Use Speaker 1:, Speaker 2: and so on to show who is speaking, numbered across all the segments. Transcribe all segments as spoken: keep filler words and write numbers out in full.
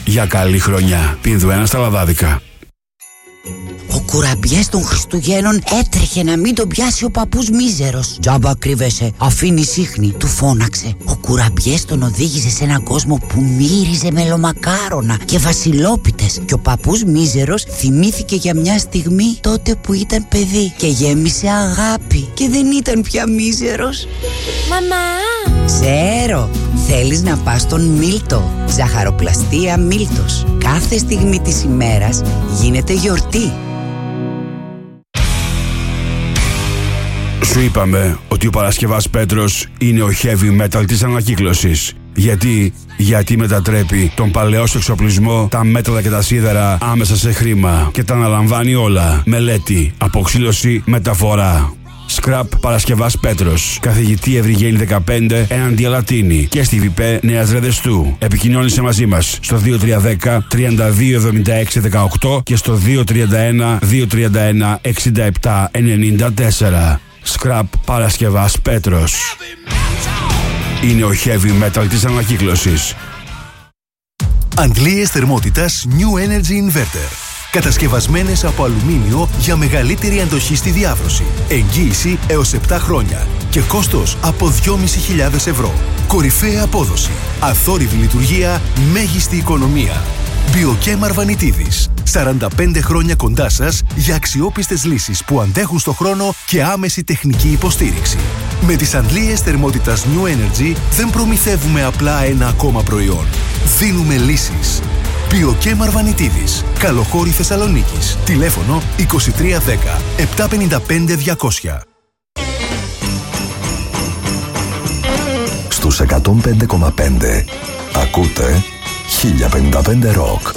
Speaker 1: για καλή χρονιά. Πίνδου ένα στα λαδάδικα.
Speaker 2: Ο κουραμπιές των Χριστουγέννων έτρεχε να μην τον πιάσει ο παππούς μίζερος. «Τζάμπα κρύβεσαι, αφήνει σύχνη», του φώναξε. Ο κουραμπιές τον οδήγησε σε έναν κόσμο που μύριζε μελομακάρονα και βασιλόπιτες. Και ο παππούς μίζερος θυμήθηκε για μια στιγμή τότε που ήταν παιδί και γέμισε αγάπη και δεν ήταν πια μίζερος.
Speaker 3: Μαμά!
Speaker 2: Ξέρω, θέλεις να πας στον Μίλτο. Ζαχαροπλαστεία Μίλτος. Κάθε στιγμή της ημέρας γίνεται γιορτή.
Speaker 1: Σου είπαμε ότι ο Παρασκευάς Πέτρος είναι ο heavy metal της ανακύκλωσης. Γιατί, γιατί μετατρέπει τον παλαιό σου εξοπλισμό, τα μέταλλα και τα σίδερα άμεσα σε χρήμα και τα αναλαμβάνει όλα. Μελέτη, αποξήλωση, μεταφορά. Scrap Παρασκευάς Πέτρος. Καθηγητή Ευρυγένη δεκαπέντε, Έναντι Αλατίνη και στη ΒΙΠΕ Νέας Ρεδεστού. Επικοινώνησε μαζί μας στο δύο τρία ένα μηδέν τρία δύο εβδομήντα έξι δεκαοκτώ και στο δύο τρία ένα δύο τρία ένα εξήντα επτά ενενήντα τέσσερα. Scrap Παρασκευάς Πέτρος. Είναι ο heavy metal της ανακύκλωσης.
Speaker 4: Αντλίες θερμότητας New Energy Inverter. Κατασκευασμένες από αλουμίνιο για μεγαλύτερη αντοχή στη διάβρωση. Εγγύηση έως επτά χρόνια και κόστος από δυόμισι χιλιάδες ευρώ. Κορυφαία απόδοση, αθόρυβη λειτουργία, μέγιστη οικονομία. Biochem Αρβανιτίδης. σαράντα πέντε χρόνια κοντά σας για αξιόπιστες λύσεις που αντέχουν στο χρόνο και άμεση τεχνική υποστήριξη. Με τις αντλίες θερμότητας New Energy δεν προμηθεύουμε απλά ένα ακόμα προϊόν. Δίνουμε λύσεις. Biochem Αρβανιτίδης. Καλοχώρη Θεσσαλονίκης. Τηλέφωνο είκοσι τρία δέκα επτακόσια πενήντα πέντε διακόσια.
Speaker 5: Στους εκατόν πέντε κόμμα πέντε ακούτε χίλια πενήντα πέντε Rock.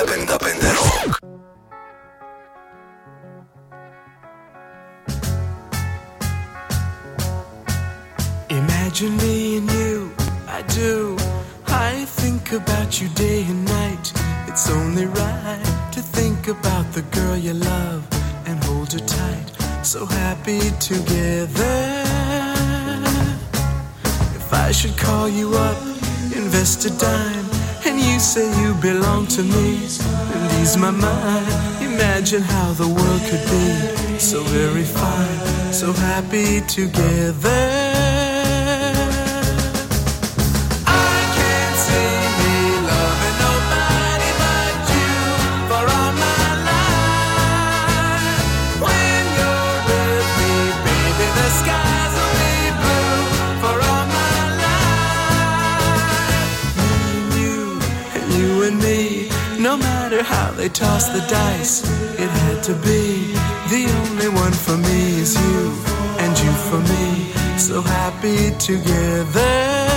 Speaker 5: χίλια πενήντα πέντε Rock.
Speaker 6: Imagine me and you, I do. I think about you day and night. It's only right to think about the girl you love and hold her tight. So happy together. If I should call you up, invest a dime, and you say you belong to me, and ease my mind. Imagine how the world could be so very fine, so happy together. No matter how they toss the dice, it had to be. The only one for me is you, and you for me, so happy together.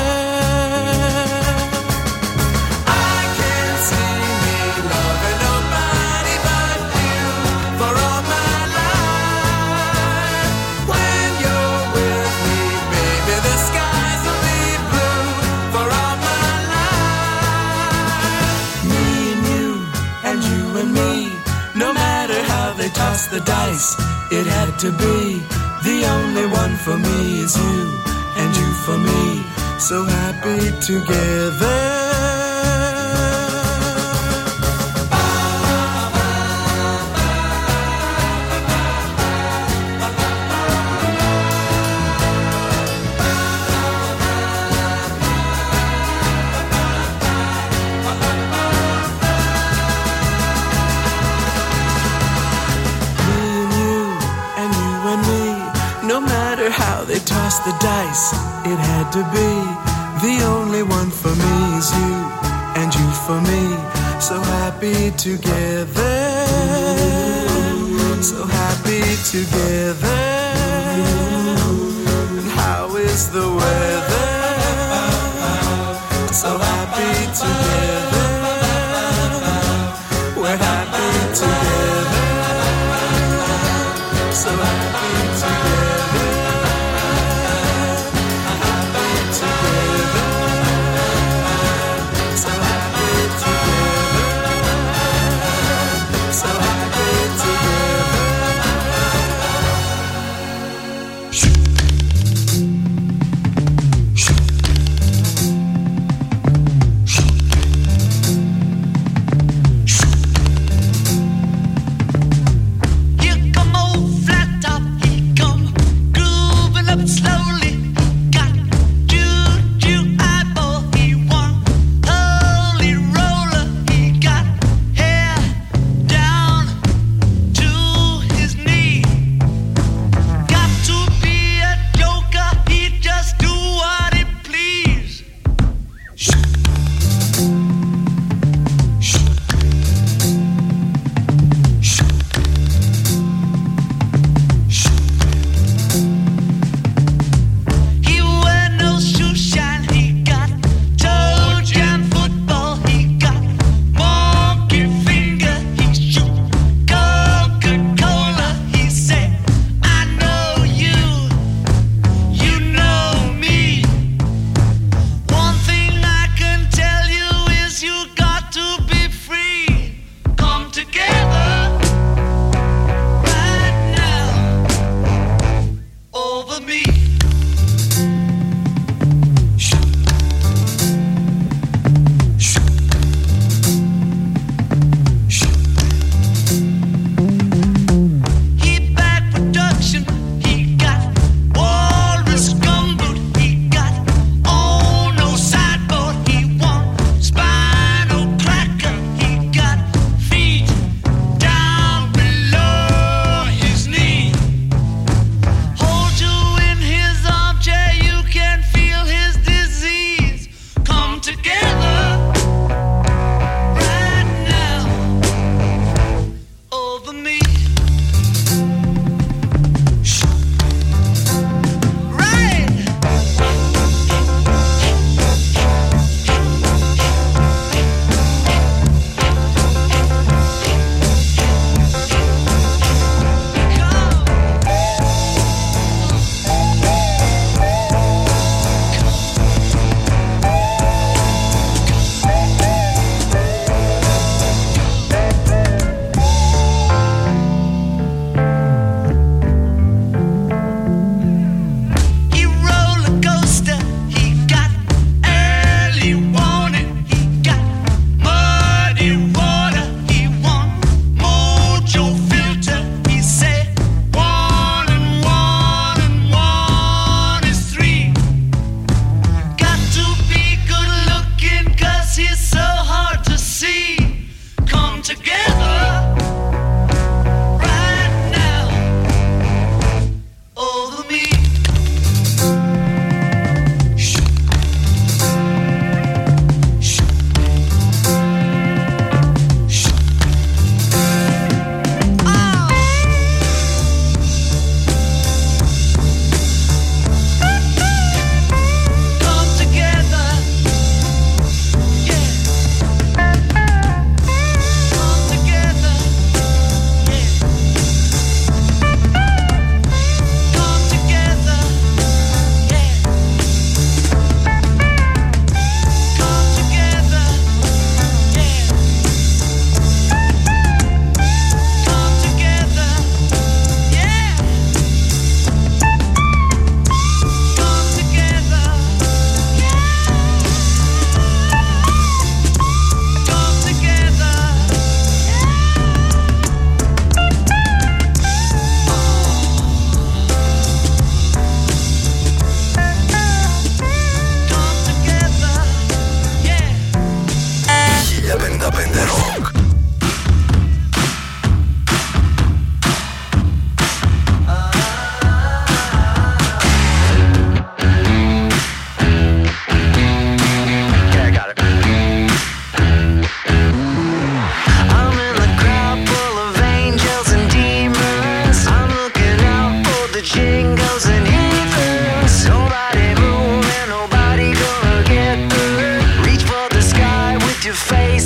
Speaker 6: I can't see me loving nobody but you for all my life. When you're with me, baby, the skies will be blue for all my life. Me and you, and you and me, no matter how they toss the dice, it had to be. The only one for me is you, and you for me, so happy together. How they toss the dice, it had to be. The only one for me is you, and you for me, so happy together. So happy together. And how is the weather? So happy together. We're happy together. So happy together.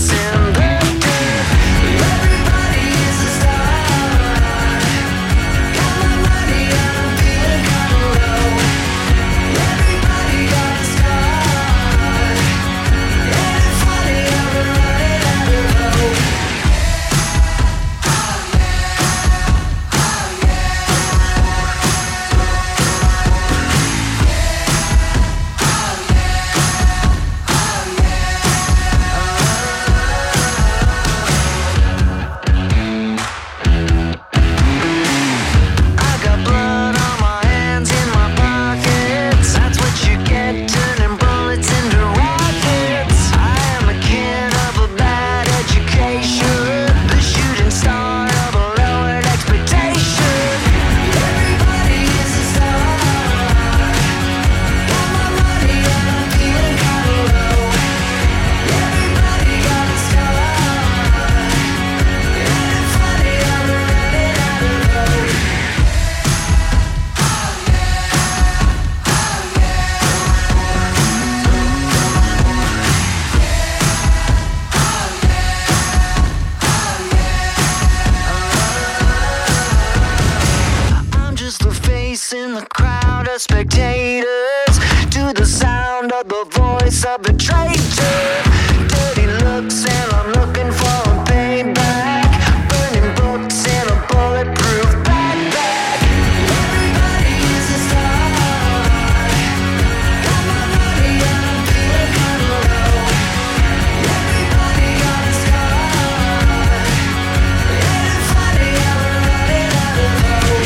Speaker 6: in the dirt. Everybody is a star. Got my money and I'm feeling kinda low. Everybody got a star. Ain't it funny how we're running out of road? I got blood on my hands, in my pockets. That's what you get, turning bullets into rockets. I am a kid of a bad education, the shooting star of a lowered expectation. Everybody is a star. Got my money and I'm feeling kinda low. Everybody got a star. Ain't it funny how we're running out of road? I'm just the face in the crowd of spectators, to the sound of the voice of the traitor. Dirty looks and I'm looking for a payback. Burning books in a bulletproof backpack. Everybody is a star. Got my money and I'm feeling kinda low. Everybody got a star. Ain't it funny how we're running out of road?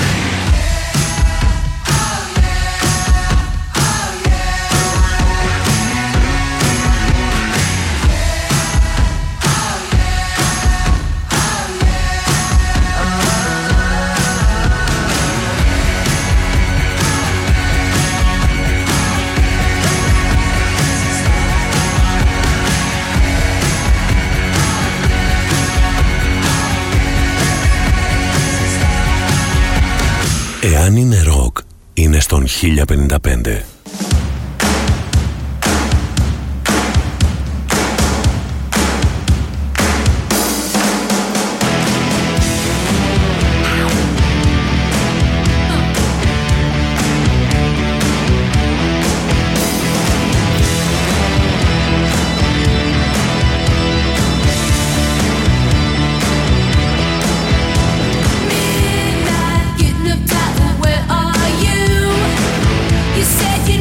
Speaker 7: Εάν είναι ροκ, είναι στον χίλια πενήντα πέντε.
Speaker 3: Midnight, getting up tight, where are you? You said you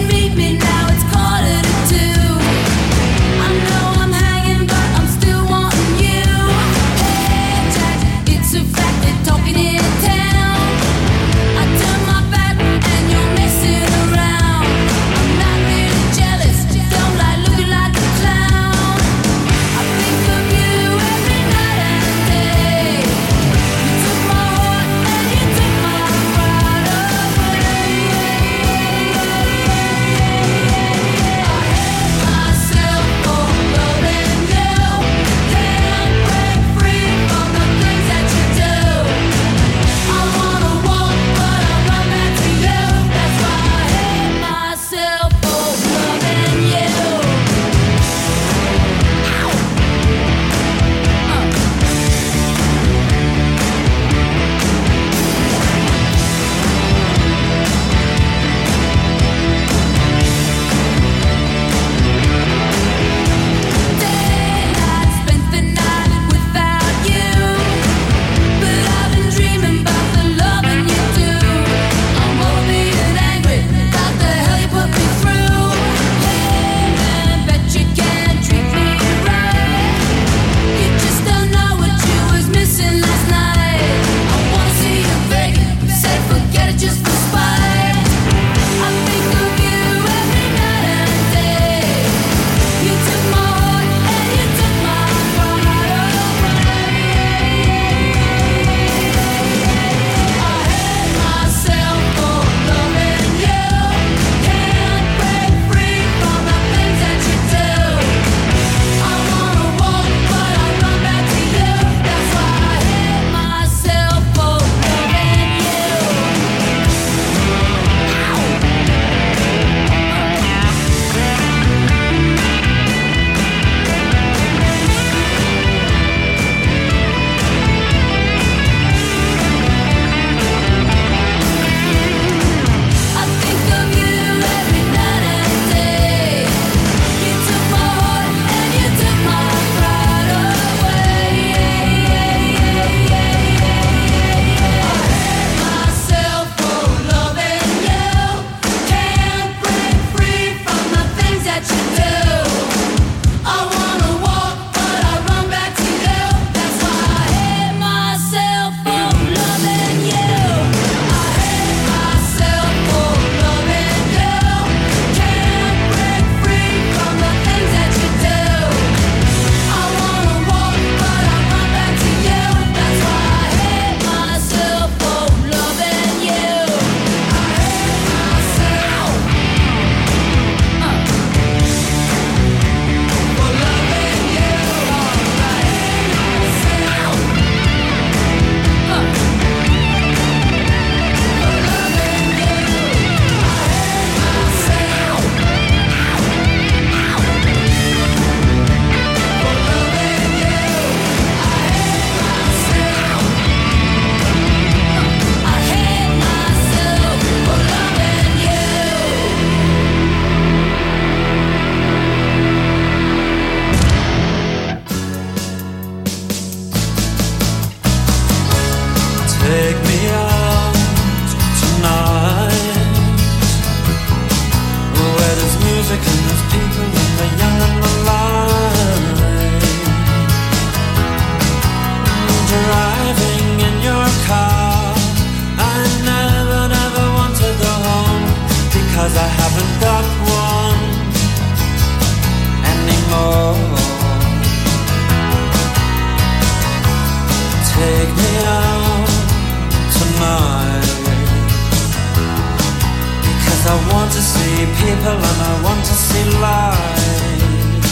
Speaker 6: want to see people and I want to see light.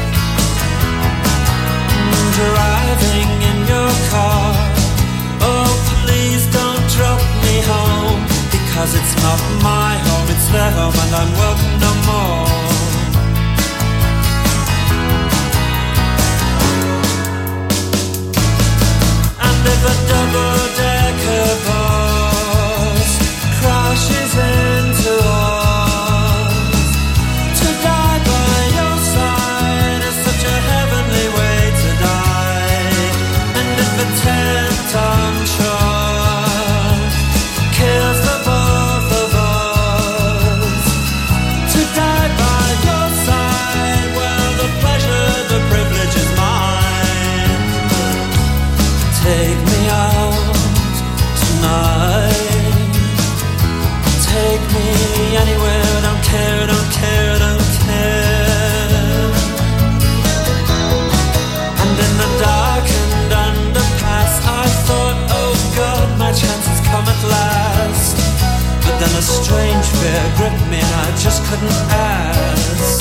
Speaker 6: Driving in your car, oh please don't drop me home, because it's not my home, it's their home and I'm welcome no more. And if a double-decker bus crashes into us, to die by your side is such a heavenly way to die. And if a ten-ton truck kills the both of us, to die by your side, well, the pleasure, the privilege is mine. Take me out tonight, take me anywhere, don't care, don't care, don't care. And in the darkened underpass I thought, oh God, my chance has come at last. But then a strange fear gripped me and I just couldn't ask.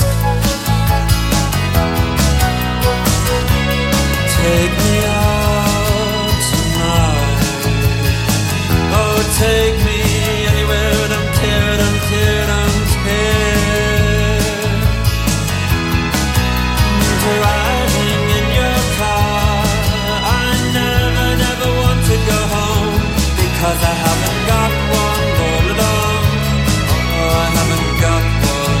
Speaker 6: Take me out tonight, oh take me anywhere, don't care, don't care, don't care. Driving in your car, I never, never want to go home, because I haven't got one all alone. Oh, I haven't got one.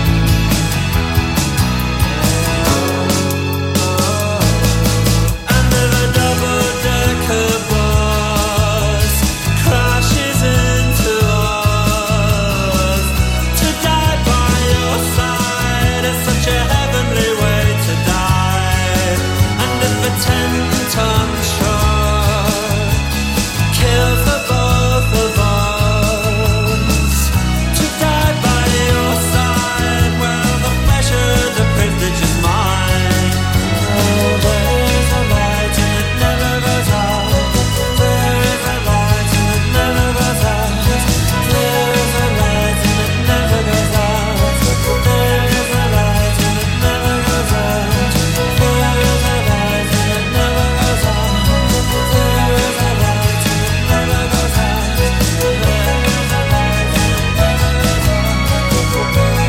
Speaker 6: And if a double-decker bus crashes into us, to die by your side is such a heavenly way to die. And if a ten-ton truck kills the both of us, to die by your side, well, the pleasure, the privilege is mine. Oh, there is a light and it never goes out. There is a light and it never goes out. There is a light and it never goes out. There is a light and it never goes out. There is a light and it never goes out. There is a light and it never goes out. There is a light and it never goes out.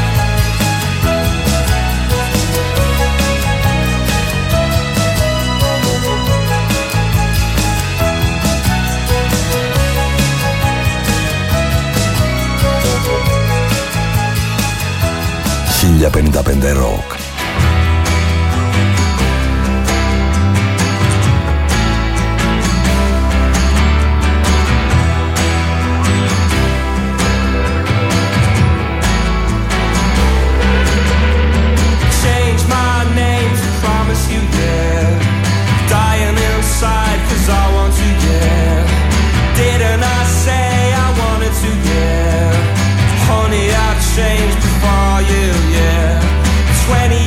Speaker 5: χίλια πενήντα πέντε Rock.
Speaker 6: Change my name to promise you, yeah. Dying inside cause I want to, yeah. Didn't I say I wanted to, yeah. Honey, I've changed before you, yeah. Twenty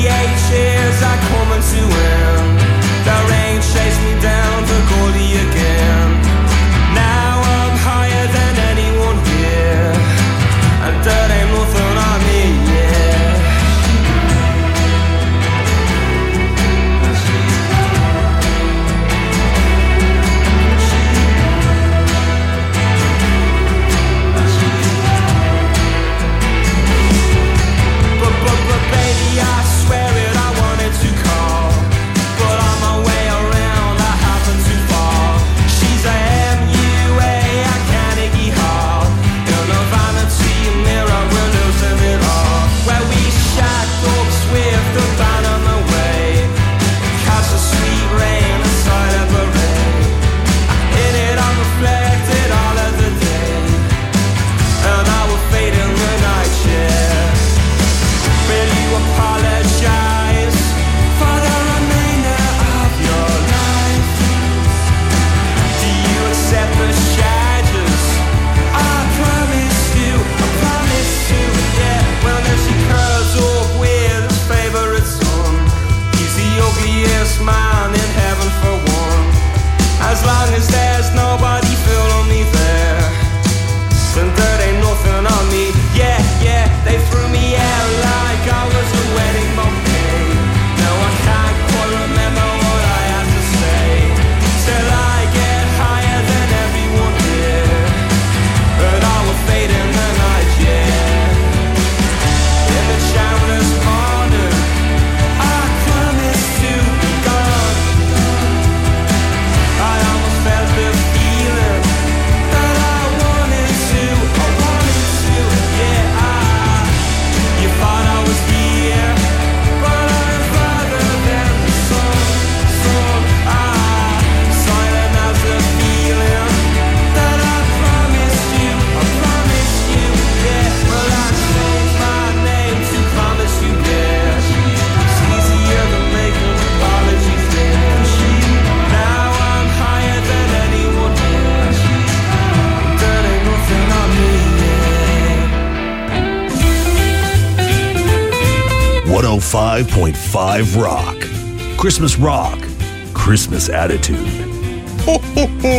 Speaker 8: five point five Rock. Christmas rock. Christmas attitude. Ho, ho, ho.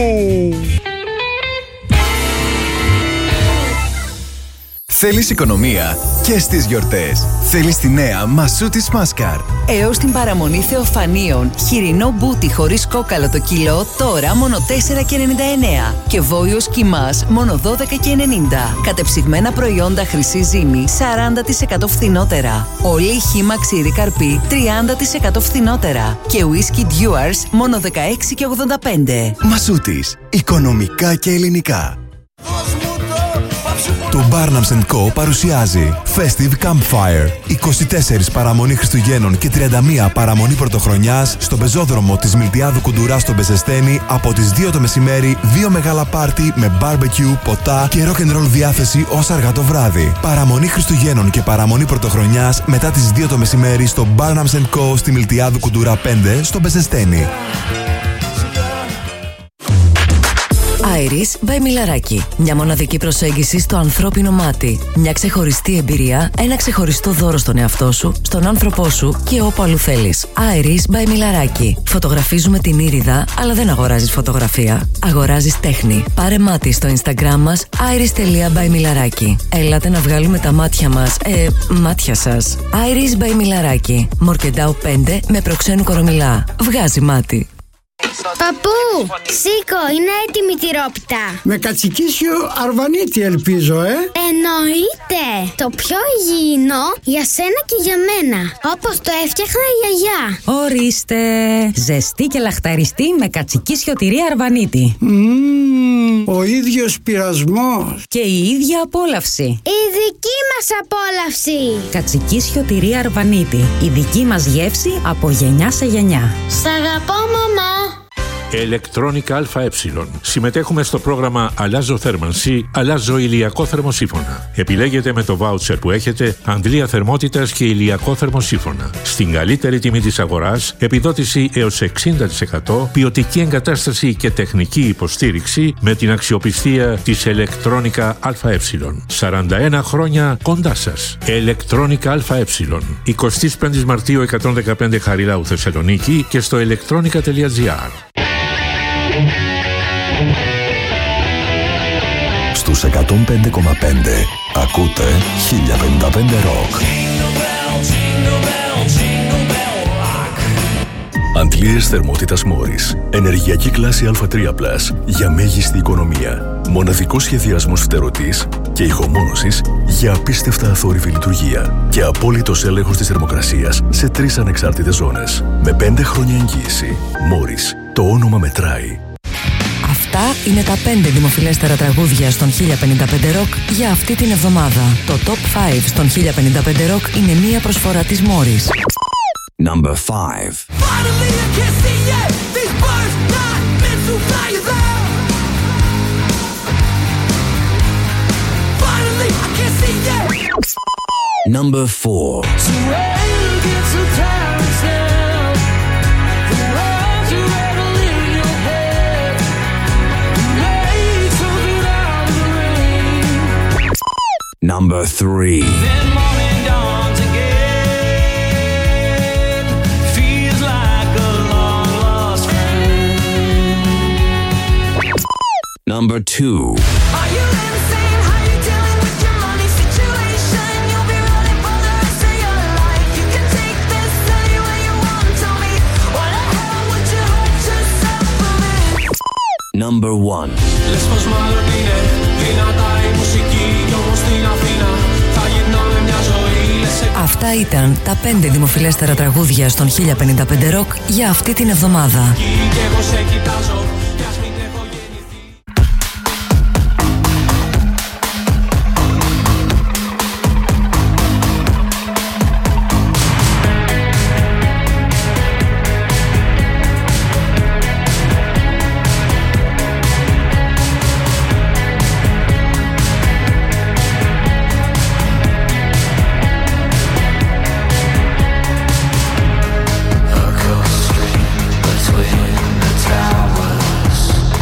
Speaker 9: Θέλεις οικονομία και στις γιορτές. Θέλεις τη νέα Μασούτης Μάσκαρ.
Speaker 10: Έως την παραμονή Θεοφανίων, χοιρινό μπούτι χωρίς κόκαλο το κιλό, τώρα μόνο τέσσερα και ενενήντα εννέα. Και βόλιος κιμάς μόνο δώδεκα και ενενήντα. Κατεψυγμένα προϊόντα χρυσή ζύμη σαράντα τοις εκατό φθηνότερα. Όλη η χύμα ξηρή καρπή τριάντα τοις εκατό φθηνότερα. Και ουίσκι Dewar's μόνο δεκαέξι και ογδόντα πέντε.
Speaker 9: Μασούτης. Οικονομικά και ελληνικά. Το Barnums and Co παρουσιάζει Festive Campfire. είκοσι τέσσερις παραμονή Χριστουγέννων και τριάντα μία παραμονή Πρωτοχρονιάς στο πεζόδρομο της Μιλτιάδου Κουντουρά στο Μπεζεστένι από τις δύο το μεσημέρι. Δύο μεγάλα πάρτι με barbecue, ποτά και rock and roll διάθεση ως αργά το βράδυ. Παραμονή Χριστουγέννων και παραμονή Πρωτοχρονιάς μετά τις δύο το μεσημέρι στο Barnums and Co στη Μιλτιάδου Κουντουρά πέντε στο Μπεζεστένι.
Speaker 10: Iris by Millaraki. Μια μοναδική προσέγγιση στο ανθρώπινο μάτι. Μια ξεχωριστή εμπειρία, ένα ξεχωριστό δώρο στον εαυτό σου, στον άνθρωπό σου και όπου αλλού θέλεις. Iris by Millaraki. Φωτογραφίζουμε την ήριδα, αλλά δεν αγοράζεις φωτογραφία. Αγοράζεις τέχνη. Πάρε μάτι στο Instagram μας iris.by Millaraki. Ελάτε να βγάλουμε τα μάτια μας, ε, μάτια σας. Iris by Millaraki. Μορκεντάου πέντε με προξένου Κορομιλά. Βγάζει μάτι.
Speaker 11: Παππού, σήκω, είναι έτοιμη η τυρόπιτα.
Speaker 12: Με κατσικίσιο αρβανίτη ελπίζω, ε.
Speaker 11: Εννοείται. Το πιο υγιεινό για σένα και για μένα. Όπως το έφτιαχνα η γιαγιά.
Speaker 13: Ορίστε. Ζεστή και λαχταριστή με κατσικίσιο τυρί αρβανίτη.
Speaker 12: Mm, ο ίδιος πειρασμός.
Speaker 13: Και η ίδια απόλαυση.
Speaker 11: Η δική μας απόλαυση.
Speaker 13: Κατσικίσιο τυρί αρβανίτη. Η δική μας γεύση από γενιά σε γενιά.
Speaker 11: Σ' αγαπώ, μαμά.
Speaker 14: Electronica ΑΕ. Συμμετέχουμε στο πρόγραμμα Αλλάζω θέρμανση, αλλάζω ηλιακό θερμοσύφωνα. Επιλέγετε με το βάουτσερ που έχετε αντλία θερμότητας και ηλιακό θερμοσύφωνα. Στην καλύτερη τιμή της αγοράς, επιδότηση έως εξήντα τοις εκατό, ποιοτική εγκατάσταση και τεχνική υποστήριξη με την αξιοπιστία της Electronica ΑΕ. σαράντα ένα χρόνια κοντά σας. Electronica ΑΕ. εικοστή πέμπτη Μαρτίου εκατόν δεκαπέντε Χαριλάου Θεσσαλονίκη και στο electronica τελεία gr.
Speaker 5: Στους εκατόν πέντε κόμμα πέντε ακούτε χίλια πενήντα πέντε Rock. Αντλίες θερμότητας Μόρις. Ενεργειακή κλάση Α τρία πλας για μέγιστη οικονομία. Μοναδικός σχεδιασμός φτερωτής και ηχομόνωσης για απίστευτα αθόρυβη λειτουργία. Και απόλυτος έλεγχος της θερμοκρασίας σε τρεις ανεξάρτητες ζώνες. Με πέντε χρόνια εγγύηση. Μόρις. Το όνομα μετράει.
Speaker 10: Αυτά είναι τα πέντε δημοφιλέστερα τραγούδια στον χίλια πενήντα πέντε Rock για αυτή την εβδομάδα. Το Top πέντε στον χίλια πενήντα πέντε Rock είναι μία προσφορά της Μόρις.
Speaker 15: Number five. Number four. Number three. Number two. Are you insane? How you dealing with your money situation? You'll be running for the rest of your life. You can take this anywhere you want. Tell me, why the hell would you hurt yourself for me? Number one. Λες πως μάλλον είναι δυνατά η μουσική κι όμως στην Αθήνα θα γυρνάμε μια ζωή.
Speaker 10: Αυτά ήταν τα πέντε δημοφιλέστερα τραγούδια στον χίλια πενήντα πέντε Rock για αυτή την εβδομάδα.
Speaker 6: Και εγώ σε κοιτάζω. Between the towers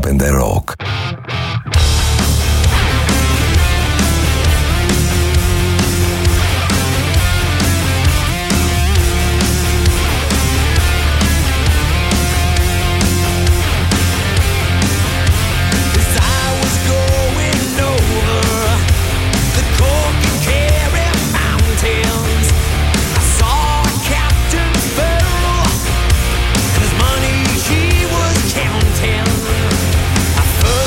Speaker 7: πέντε Rock.
Speaker 6: Money he was counting. I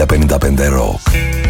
Speaker 16: χίλια πενήντα πέντε Rock.